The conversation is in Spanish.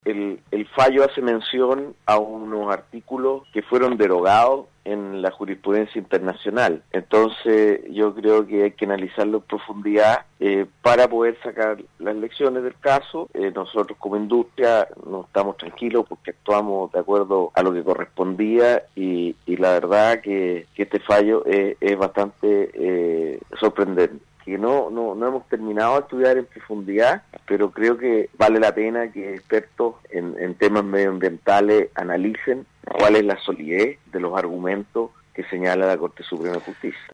El fallo hace mención a unos artículos que fueron derogados en la jurisprudencia internacional. Entonces yo creo que hay que analizarlo en profundidad para poder sacar las lecciones del caso. Nosotros como industria no estamos tranquilos porque actuamos de acuerdo a lo que correspondía y la verdad que este fallo es bastante sorprendente. Que no hemos terminado de estudiar en profundidad, pero creo que vale la pena que expertos en temas medioambientales analicen cuál es la solidez de los argumentos que señala la Corte Suprema de Justicia.